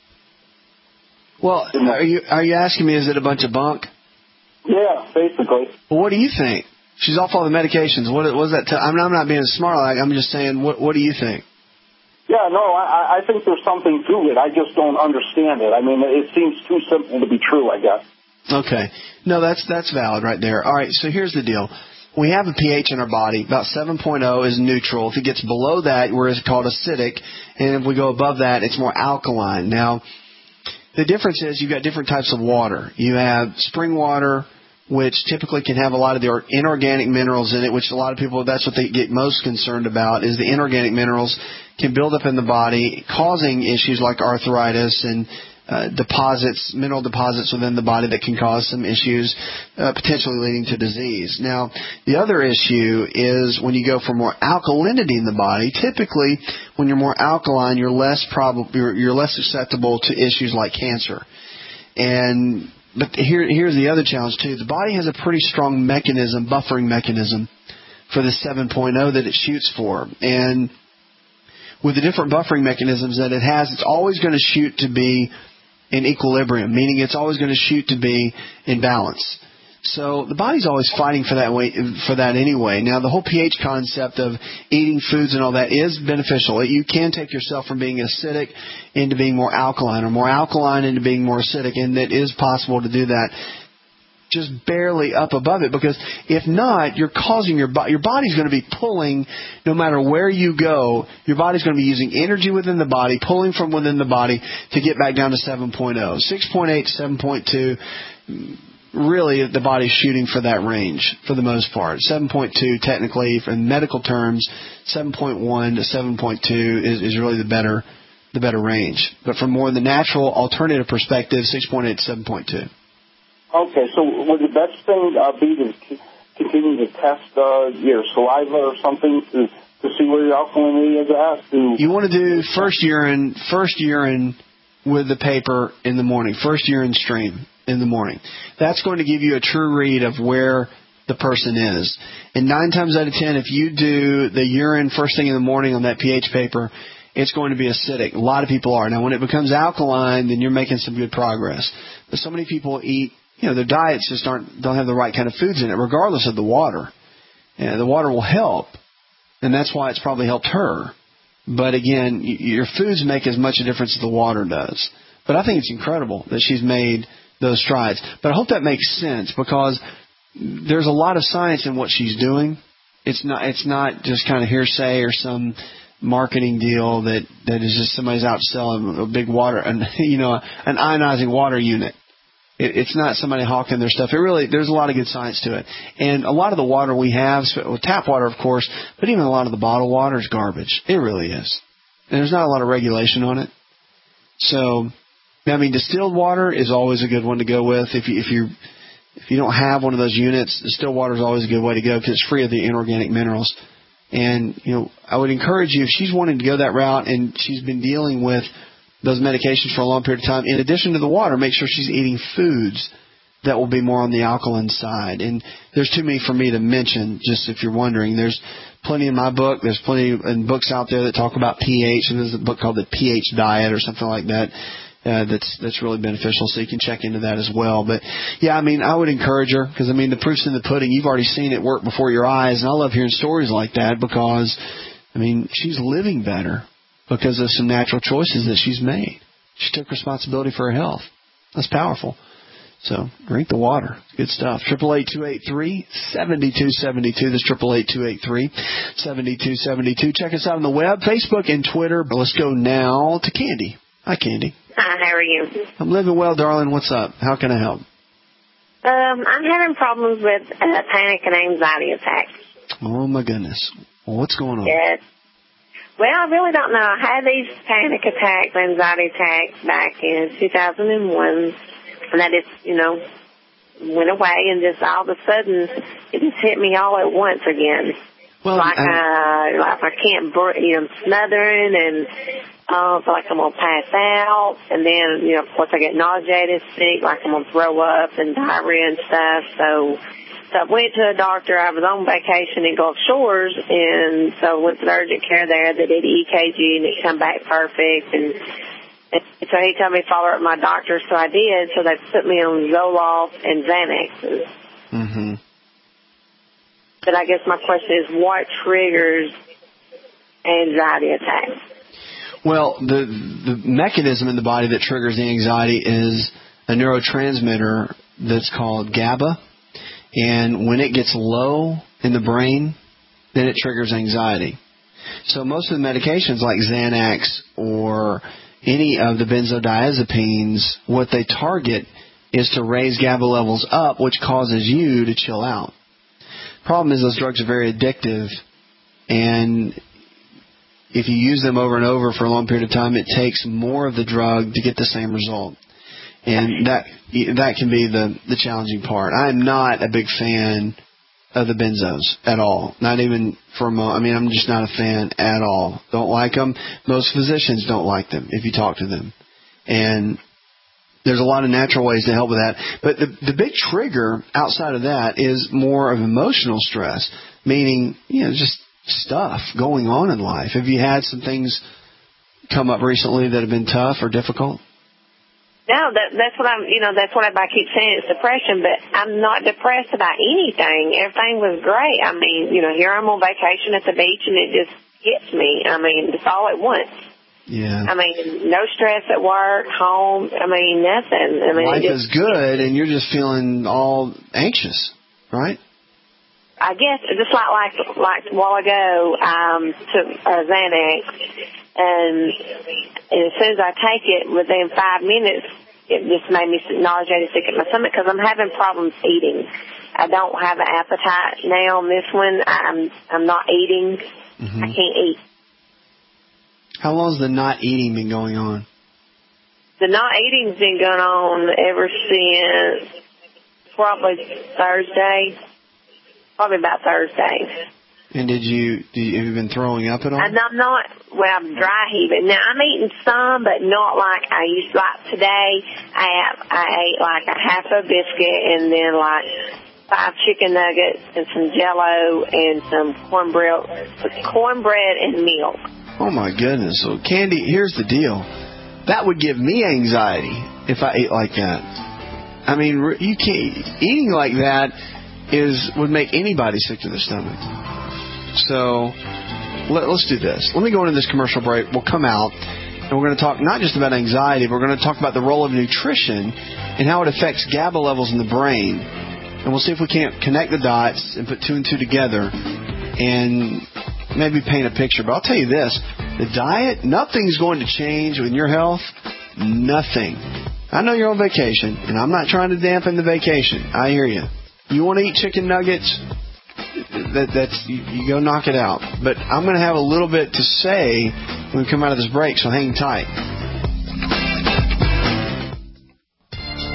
[SPEAKER 4] Well, are you are you asking me, is it a bunch of bunk?
[SPEAKER 2] Yeah, basically.
[SPEAKER 4] Well, what do you think? She's off all the medications. What was that? T- I'm, I'm not being smart. Like, I'm just saying, what what do you think?
[SPEAKER 2] Yeah, no, I, I think there's something to it. I just don't understand it. I mean, it seems too simple to be true, I guess.
[SPEAKER 4] Okay. No, that's that's valid right there. All right, so here's the deal. We have a pH in our body. About seven point oh is neutral. If it gets below that, we're called acidic. And if we go above that, it's more alkaline. Now, the difference is you've got different types of water. You have spring water, which typically can have a lot of the inorganic minerals in it, which a lot of people, that's what they get most concerned about, is the inorganic minerals can build up in the body, causing issues like arthritis and uh, deposits, mineral deposits within the body that can cause some issues, uh, potentially leading to disease. Now, the other issue is when you go for more alkalinity in the body. Typically, when you're more alkaline, you're less probable, you're, you're less susceptible to issues like cancer. And but here, here's the other challenge too. The body has a pretty strong mechanism, buffering mechanism, for the seven point oh that it shoots for, and with the different buffering mechanisms that it has, it's always going to shoot to be in equilibrium, meaning it's always going to shoot to be in balance. So the body's always fighting for that way, for that anyway. Now, the whole pH concept of eating foods and all that is beneficial. You can take yourself from being acidic into being more alkaline, or more alkaline into being more acidic, and it is possible to do that. Just barely up above it, because if not, you're causing your body, your body's going to be pulling no matter where you go. Your body's going to be using energy within the body, pulling from within the body to get back down to seven point oh. six point eight, seven point two, really the body's shooting for that range for the most part. seven point two technically, in medical terms, seven point one to seven point two is, is really the better the better range. But from more the natural alternative perspective, six point eight to seven point two.
[SPEAKER 2] Okay, so would the best thing uh, be to c- continue to test uh, your saliva or something to, to see where your alkalinity is at? To
[SPEAKER 4] you want to do first urine, first urine with the paper in the morning, first urine stream in the morning. That's going to give you a true read of where the person is. And nine times out of ten, if you do the urine first thing in the morning on that pH paper, it's going to be acidic. A lot of people are. Now, when it becomes alkaline, then you're making some good progress. But so many people eat, you know, their diets just aren't, don't have the right kind of foods in it, regardless of the water. And the water will help, and that's why it's probably helped her. But again, your foods make as much a difference as the water does. But I think it's incredible that she's made those strides. But I hope that makes sense, because there's a lot of science in what she's doing. It's not, it's not just kind of hearsay or some marketing deal that, that is just somebody's out selling a big water, and you know, an ionizing water unit. It, it's not somebody hawking their stuff. It really, there's a lot of good science to it. And a lot of the water we have, well, tap water, of course, but even a lot of the bottled water is garbage. It really is. And there's not a lot of regulation on it. So, I mean, distilled water is always a good one to go with. If you, if you, if you don't have one of those units, distilled water is always a good way to go, because it's free of the inorganic minerals. And, you know, I would encourage you, if she's wanting to go that route and she's been dealing with those medications for a long period of time, in addition to the water, make sure she's eating foods that will be more on the alkaline side. And there's too many for me to mention, just if you're wondering. There's plenty in my book. There's plenty in books out there that talk about pH, and there's a book called The pH Diet or something like that. uh, that's that's really beneficial. So you can check into that as well. But yeah, I mean, I would encourage her because I mean, the proof's in the pudding. You've already seen it work before your eyes, and I love hearing stories like that because I mean, she's living better because of some natural choices that she's made. She took responsibility for her health. That's powerful. So drink the water. Good stuff. Triple eight two eight three seventy two seventy two. That's triple eight two eight three seventy two seventy two. Check us out on the web, Facebook, and Twitter. Let's go now to Candy. Hi, Candy.
[SPEAKER 3] Hi, how are you?
[SPEAKER 4] I'm living well, darling. What's up? How can I help?
[SPEAKER 3] Um, I'm having problems with uh, panic and anxiety attacks.
[SPEAKER 4] Oh my goodness. Well, what's going on?
[SPEAKER 3] Yes. Well, I really don't know. I had these panic attacks, anxiety attacks back in two thousand one. And that just, you know, went away, and just all of a sudden, it just hit me all at once again. Well, like I, uh, like I can't breathe, you know, I'm smothering, and uh, feel like I'm gonna pass out. And then, you know, of course, I get nauseated, sick, like I'm gonna throw up, and diarrhea and stuff. So, so I went to a doctor. I was on vacation in Gulf Shores, and so I went to the urgent care there. They did E K G, and it come back perfect, and. So he told me to follow up with my doctor, so I did. So they put me on Zoloft and Xanax.
[SPEAKER 4] Mm-hmm.
[SPEAKER 3] But I guess my question is, what triggers anxiety attacks?
[SPEAKER 4] Well, the the mechanism in the body that triggers the anxiety is a neurotransmitter that's called GABA. And when it gets low in the brain, then it triggers anxiety. So most of the medications like Xanax or any of the benzodiazepines, what they target is to raise GABA levels up, which causes you to chill out. Problem is those drugs are very addictive, and if you use them over and over for a long period of time, it takes more of the drug to get the same result. And that that can be the, the challenging part. I'm not a big fan of the benzos at all. Not even for a moment. I mean, I'm just not a fan at all. Don't like them. Most physicians don't like them if you talk to them. And there's a lot of natural ways to help with that. But the, the big trigger outside of that is more of emotional stress, meaning, you know, just stuff going on in life. Have you had some things come up recently that have been tough or difficult?
[SPEAKER 3] No, that, that's what I'm, you know, that's what I keep saying, it's depression, but I'm not depressed about anything. Everything was great. I mean, you know, here I'm on vacation at the beach, and it just hits me. I mean, it's all at once.
[SPEAKER 4] Yeah.
[SPEAKER 3] I mean, no stress at work, home, I mean, nothing. I mean,
[SPEAKER 4] life
[SPEAKER 3] just,
[SPEAKER 4] is good, and you're just feeling all anxious, right?
[SPEAKER 3] I guess, just like, like, like a while ago, um, took uh, Xanax, and, and as soon as I take it, within five minutes, it just made me nauseated, sick at my stomach, because I'm having problems eating. I don't have an appetite now on this one. I'm, I'm not eating. Mm-hmm. I can't eat.
[SPEAKER 4] How long has the not eating been going on?
[SPEAKER 3] The not eating's been going on ever since probably Thursday. Probably about Thursday.
[SPEAKER 4] And did you, did you have you been throwing up at all?
[SPEAKER 3] And I'm not, well, I'm dry heaving. Now, I'm eating some, but not like I used to. Like today, I have, I ate like a half a biscuit and then like five chicken nuggets and some Jell-O and some cornbread, cornbread and milk.
[SPEAKER 4] Oh, my goodness. So, Candy, here's the deal. That would give me anxiety if I ate like that. I mean, you can't, eating like that is would make anybody sick to their stomach. So let, let's do this. Let me go into this commercial break. We'll come out, and we're going to talk not just about anxiety, but we're going to talk about the role of nutrition and how it affects GABA levels in the brain. And we'll see if we can't connect the dots and put two and two together and maybe paint a picture. But I'll tell you this, the diet, nothing's going to change with your health. Nothing. I know you're on vacation, and I'm not trying to dampen the vacation. I hear you. You want to eat chicken nuggets? That, that's you, you go knock it out. But I'm going to have a little bit to say when we come out of this break, so hang tight.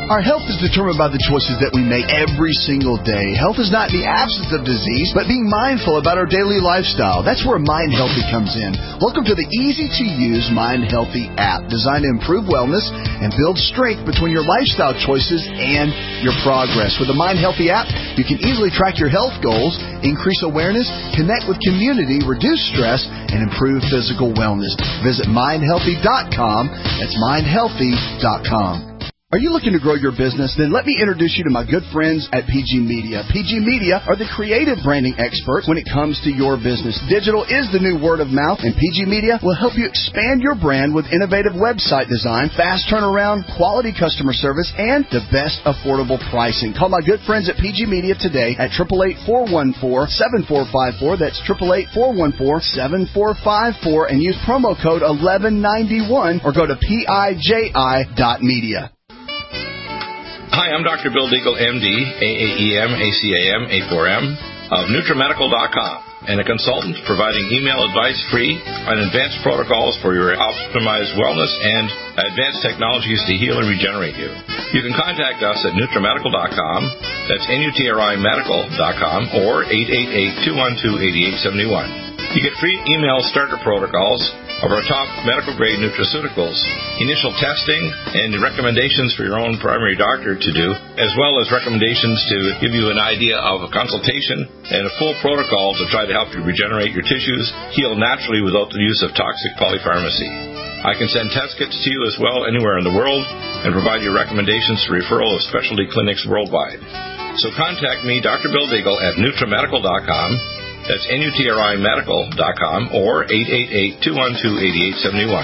[SPEAKER 7] Our health is determined by the choices that we make every single day. Health is not the absence of disease, but being mindful about our daily lifestyle. That's where Mind Healthy comes in. Welcome to the easy-to-use Mind Healthy app, designed to improve wellness and build strength between your lifestyle choices and your progress. With the Mind Healthy app, you can easily track your health goals, increase awareness, connect with community, reduce stress, and improve physical wellness. Visit mind healthy dot com. That's mind healthy dot com. Are you looking to grow your business? Then let me introduce you to my good friends at P G Media. P G Media are the creative branding experts when it comes to your business. Digital is the new word of mouth, and P G Media will help you expand your brand with innovative website design, fast turnaround, quality customer service, and the best affordable pricing. Call my good friends at P G Media today at eight eight eight, four one four, seven four five four. That's eight eight eight, four one four, seven four five four, and use promo code eleven ninety-one or go to piji dot media.
[SPEAKER 5] Hi, I'm Doctor Bill Deagle, M D, A A E M, A C A M, A four M, of NutriMedical dot com, and a consultant providing email advice free on advanced protocols for your optimized wellness and advanced technologies to heal and regenerate you. You can contact us at NutriMedical dot com, that's N U T R I Medical dot com, or eight eight eight, two one two, eight eight seven one. You get free email starter protocols of our top medical-grade nutraceuticals, initial testing, and recommendations for your own primary doctor to do, as well as recommendations to give you an idea of a consultation and a full protocol to try to help you regenerate your tissues, heal naturally without the use of toxic polypharmacy. I can send test kits to you as well anywhere in the world and provide you recommendations for referral of specialty clinics worldwide. So contact me, Doctor Bill Deagle, at NutriMedical dot com. That's N U T R I Medical dot com or eight eight eight, two one two, eight eight seven one.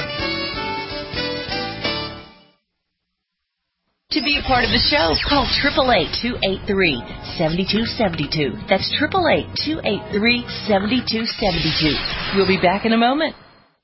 [SPEAKER 16] To be a part of the show, call eight eight eight, two eight three, seven two seven two. That's eight eight eight, two eight three, seven two seven two. We'll be back in a moment.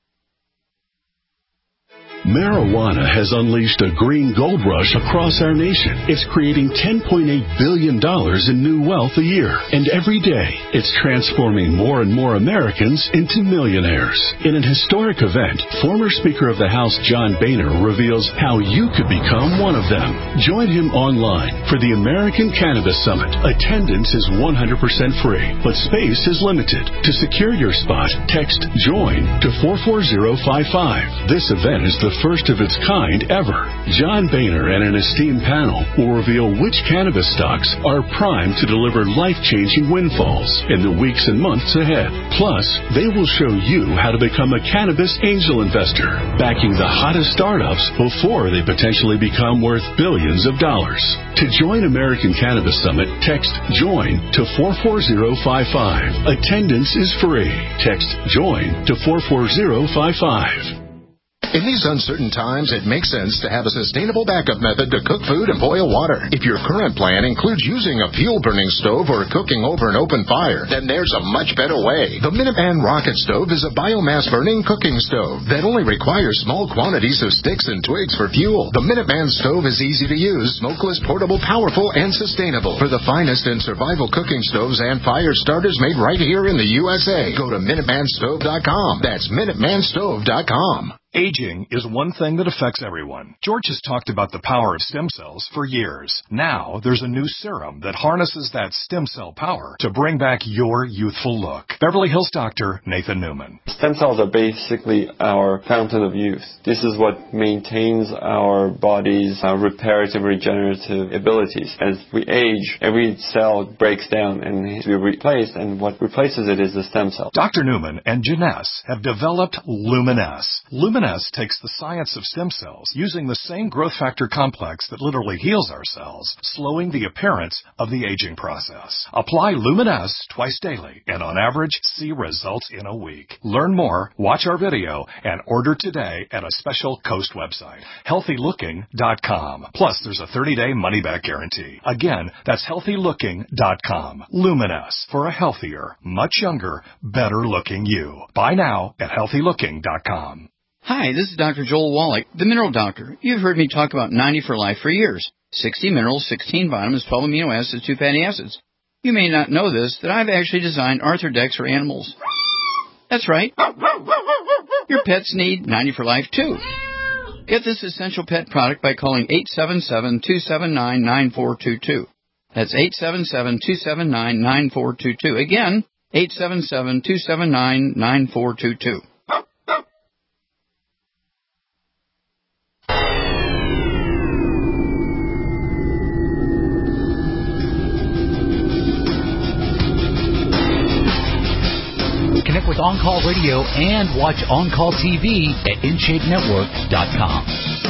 [SPEAKER 6] Marijuana has unleashed a green gold rush across our nation. It's creating ten point eight billion dollars in new wealth a year. And every day, it's transforming more and more Americans into millionaires. In an historic event, former Speaker of the House John Boehner reveals how you could become one of them. Join him online for the American Cannabis Summit. Attendance is one hundred percent free, but space is limited. To secure your spot, text JOIN to four four zero five five. This event is the first of its kind ever. John Boehner and an esteemed panel will reveal which cannabis stocks are primed to deliver life-changing windfalls in the weeks and months ahead. Plus, they will show you how to become a cannabis angel investor, backing the hottest startups before they potentially become worth billions of dollars. To join American Cannabis Summit, text JOIN to four four zero five five. Attendance is free. Text JOIN to four four zero five five.
[SPEAKER 8] In these uncertain times, it makes sense to have a sustainable backup method to cook food and boil water. If your current plan includes using a fuel-burning stove or cooking over an open fire, then there's a much better way. The Minuteman Rocket Stove is a biomass-burning cooking stove that only requires small quantities of sticks and twigs for fuel. The Minuteman Stove is easy to use, smokeless, portable, powerful, and sustainable. For the finest in survival cooking stoves and fire starters made right here in the U S A, go to Minuteman Stove dot com. That's Minuteman Stove dot com.
[SPEAKER 1] Aging is one thing that affects everyone. George has talked about the power of stem cells for years. Now, there's a new serum that harnesses that stem cell power to bring back your youthful look. Beverly Hills doctor Nathan Newman.
[SPEAKER 24] Stem cells are basically our fountain of youth. This is what maintains our body's uh, reparative, regenerative abilities. As we age, every cell breaks down and needs to be replaced, and what replaces it is the stem cell.
[SPEAKER 1] Doctor Newman and Janess have developed Luminess. Luminess takes the science of stem cells, using the same growth factor complex that literally heals our cells, slowing the appearance of the aging process. Apply Luminess twice daily, and on average, see results in a week. Learn more, watch our video, and order today at a special Coast website, healthy looking dot com. Plus, there's a thirty-day money-back guarantee. Again, that's healthy looking dot com. Luminess, for a healthier, much younger, better-looking you. Buy now at healthy looking dot com.
[SPEAKER 25] Hi, this is Doctor Joel Wallach, the Mineral Doctor. You've heard me talk about ninety for Life for years. sixty minerals, sixteen vitamins, twelve amino acids, two fatty acids. You may not know this, that I've actually designed Arthrodex for animals. That's right. Your pets need ninety for Life, too. Get this essential pet product by calling eight seven seven, two seven nine, nine four two two. That's eight seven seven, two seven nine, nine four two two. Again, eight seven seven, two seven nine, nine four two two.
[SPEAKER 9] Connect with On Call Radio and watch On Call T V at in shape network dot com.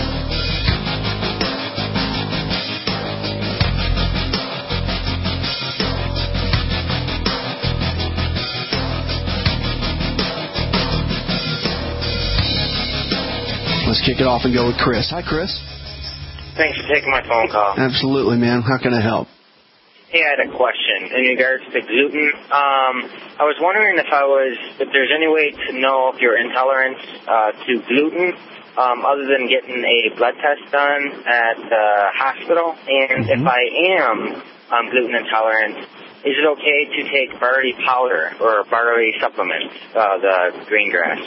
[SPEAKER 4] Let's kick it off and go with Chris. Hi, Chris.
[SPEAKER 10] Thanks for taking my phone call.
[SPEAKER 4] Absolutely, man. How can I help?
[SPEAKER 10] Hey, I had a question in regards to gluten. Um, I was wondering if I was, if there's any way to know if you're intolerant uh, to gluten, um, other than getting a blood test done at the hospital. And
[SPEAKER 4] Mm-hmm.
[SPEAKER 10] if I am um, gluten intolerant, is it okay to take barley powder or barley supplements, uh, the green grass?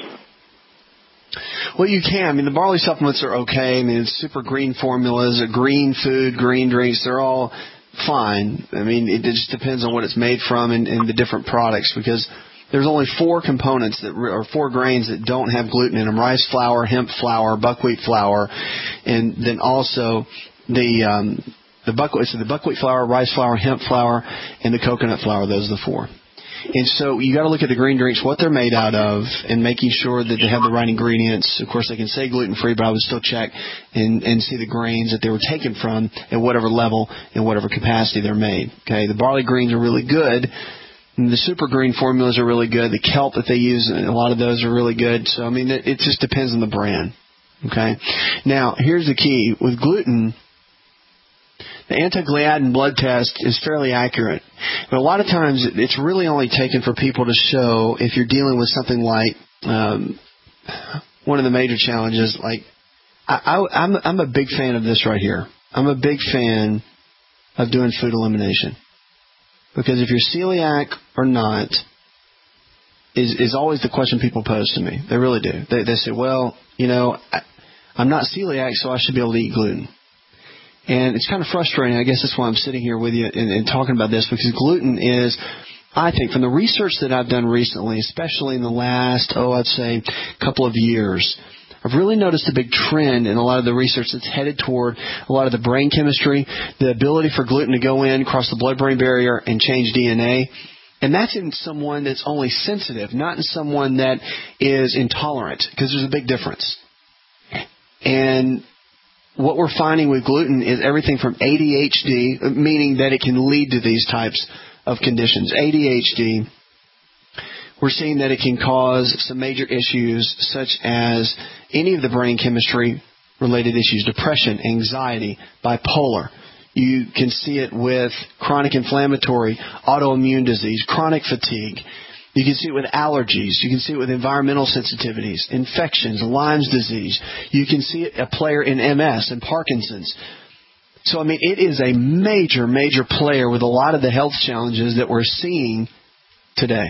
[SPEAKER 4] Well, you can. I mean, the barley supplements are okay. I mean, it's super green formulas, green food, green drinks. They're all fine. I mean, it just depends on what it's made from and, and the different products, because there's only four components that, or four grains that don't have gluten in them: rice flour, hemp flour, buckwheat flour, and then also the um, the buckwheat. So the buckwheat flour, rice flour, hemp flour, and the coconut flour. Those are the four. And so you got to look at the green drinks, what they're made out of, and making sure that they have the right ingredients. Of course, they can say gluten-free, but I would still check and, and see the grains that they were taken from at whatever level and whatever capacity they're made. Okay, the barley greens are really good. And the super green formulas are really good. The kelp that they use, a lot of those are really good. So, I mean, it, it just depends on the brand. Okay, now here's the key. With gluten, the anti-gliadin blood test is fairly accurate, but a lot of times it's really only taken for people to show if you're dealing with something like um, one of the major challenges. Like I, I, I'm, I'm a big fan of this right here. I'm a big fan of doing food elimination, because if you're celiac or not is is always the question people pose to me. They really do. They, they say, well, you know, I, I'm not celiac, so I should be able to eat gluten. And it's kind of frustrating. I guess that's why I'm sitting here with you and, and talking about this, because gluten is, I think, from the research that I've done recently, especially in the last, oh, I'd say couple of years, I've really noticed a big trend in a lot of the research that's headed toward a lot of the brain chemistry, the ability for gluten to go in, cross the blood-brain barrier, and change D N A. And that's in someone that's only sensitive, not in someone that is intolerant, because there's a big difference. And what we're finding with gluten is everything from A D H D, meaning that it can lead to these types of conditions. A D H D, we're seeing that it can cause some major issues such as any of the brain chemistry related issues: depression, anxiety, bipolar. You can see it with chronic inflammatory, autoimmune disease, chronic fatigue. You can see it with allergies. You can see it with environmental sensitivities, infections, Lyme's disease. You can see it a player in M S and Parkinson's. So, I mean, it is a major, major player with a lot of the health challenges that we're seeing today.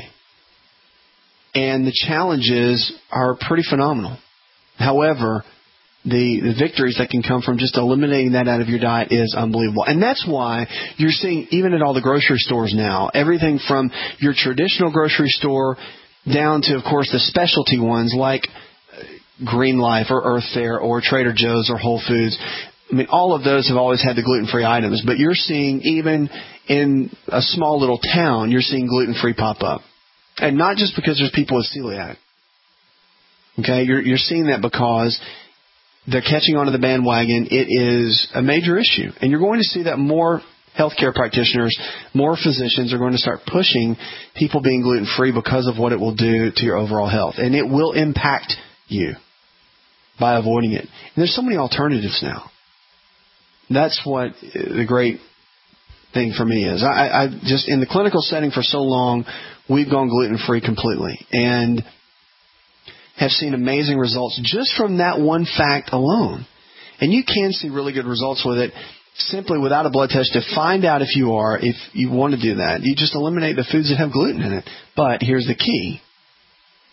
[SPEAKER 4] And the challenges are pretty phenomenal. However, the, the victories that can come from just eliminating that out of your diet is unbelievable. And that's why you're seeing, even at all the grocery stores now, everything from your traditional grocery store down to, of course, the specialty ones like Green Life or Earth Fare or Trader Joe's or Whole Foods. I mean, all of those have always had the gluten-free items. But you're seeing, even in a small little town, you're seeing gluten-free pop up. And not just because there's people with celiac. Okay, you're, you're seeing that because they're catching onto the bandwagon. It is a major issue. And you're going to see that more healthcare practitioners, more physicians are going to start pushing people being gluten-free because of what it will do to your overall health. And it will impact you by avoiding it. And there's so many alternatives now. That's what the great thing for me is. I, I just, in the clinical setting for so long, we've gone gluten-free completely. And have seen amazing results just from that one fact alone. And you can see really good results with it simply without a blood test to find out if you are, if you want to do that. You just eliminate the foods that have gluten in it. But here's the key.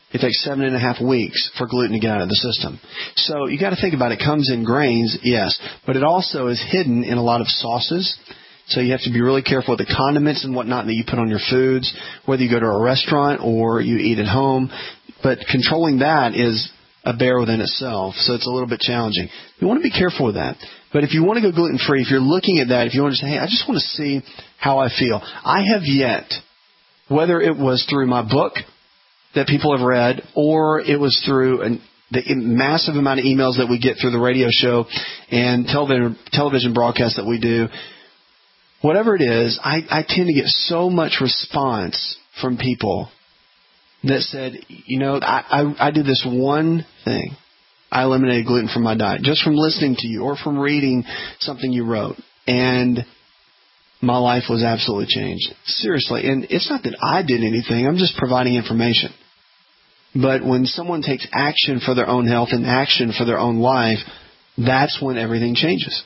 [SPEAKER 4] It takes seven and a half weeks for gluten to get out of the system. So you got to think about it. It comes in grains, yes, but it also is hidden in a lot of sauces. So you have to be really careful with the condiments and whatnot that you put on your foods, whether you go to a restaurant or you eat at home. But controlling that is a bear within itself, so it's a little bit challenging. You want to be careful with that. But if you want to go gluten-free, if you're looking at that, if you want to say, hey, I just want to see how I feel. I have yet, whether it was through my book that people have read or it was through an, the massive amount of emails that we get through the radio show and television, television broadcasts that we do, whatever it is, I, I tend to get so much response from people that said, you know, I, I, I did this one thing. I eliminated gluten from my diet just from listening to you or from reading something you wrote. And my life was absolutely changed. Seriously. And it's not that I did anything. I'm just providing information. But when someone takes action for their own health and action for their own life, that's when everything changes.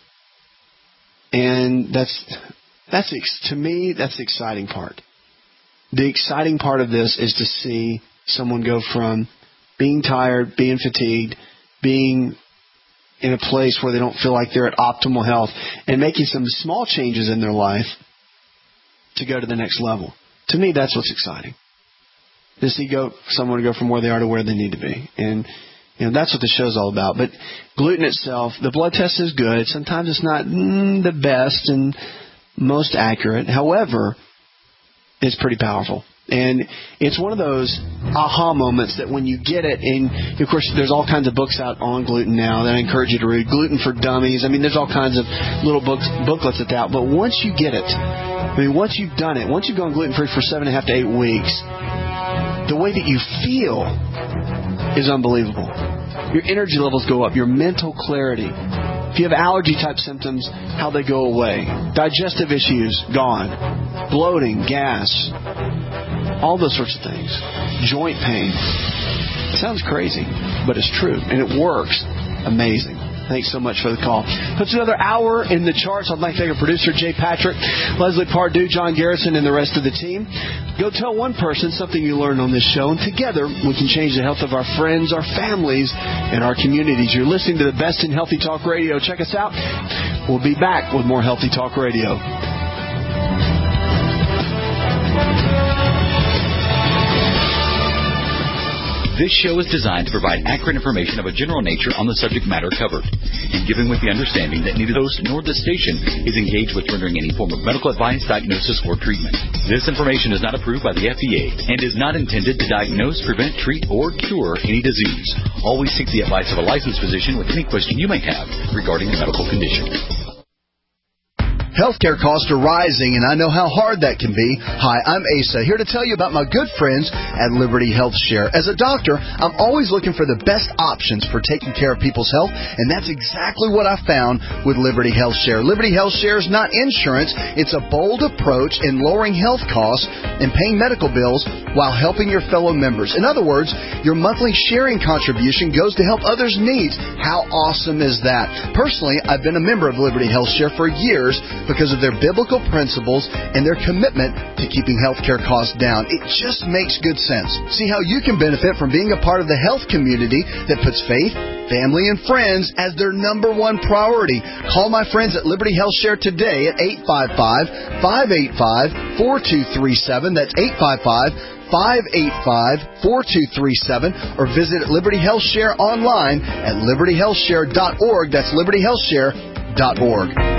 [SPEAKER 4] And that's, that's to me, that's the exciting part. The exciting part of this is to see someone go from being tired, being fatigued, being in a place where they don't feel like they're at optimal health and making some small changes in their life to go to the next level. To me, that's what's exciting. To see go, someone go from where they are to where they need to be. And you know, that's what the show's all about. But gluten itself, the blood test is good. Sometimes it's not mm, the best and most accurate. However, it's pretty powerful. And it's one of those aha moments that when you get it, and of course there's all kinds of books out on gluten now that I encourage you to read. Gluten for Dummies. I mean, there's all kinds of little books, booklets that's out. But once you get it, I mean, once you've done it, once you've gone gluten-free for seven and a half to eight weeks, the way that you feel is unbelievable. Your energy levels go up, your mental clarity. If you have allergy-type symptoms, how they go away. Digestive issues, gone. Bloating, gas, all those sorts of things. Joint pain. It sounds crazy, but it's true, and it works. Amazing. Thanks so much for the call. Puts another hour in the charts. I'd like to thank our producer, Jay Patrick, Leslie Pardue, John Garrison, and the rest of the team. Go tell one person something you learned on this show, and together we can change the health of our friends, our families, and our communities. You're listening to the best in Healthy Talk Radio. Check us out. We'll be back with more Healthy Talk Radio.
[SPEAKER 9] This show is designed to provide accurate information of a general nature on the subject matter covered, and given with the understanding that neither the host nor the station is engaged with rendering any form of medical advice, diagnosis, or treatment. This information is not approved by the F D A and is not intended to diagnose, prevent, treat, or cure any disease. Always seek the advice of a licensed physician with any question you may have regarding a medical condition.
[SPEAKER 7] Healthcare costs are rising, and I know how hard that can be. Hi, I'm Asa, here to tell you about my good friends at Liberty Health Share. As a doctor, I'm always looking for the best options for taking care of people's health, and that's exactly what I found with Liberty Health Share. Liberty Health Share is not insurance. It's a bold approach in lowering health costs and paying medical bills while helping your fellow members. In other words, your monthly sharing contribution goes to help others' needs. How awesome is that? Personally, I've been a member of Liberty Health Share for years because of their biblical principles and their commitment to keeping healthcare costs down. It just makes good sense. See how you can benefit from being a part of the health community that puts faith, family, and friends as their number one priority. Call my friends at Liberty Health Share today at eight five five, five eight five, four two three seven. That's eight five five, five eight five, four two three seven, or visit Liberty Health Share online at liberty health share dot org. That's liberty health share dot org.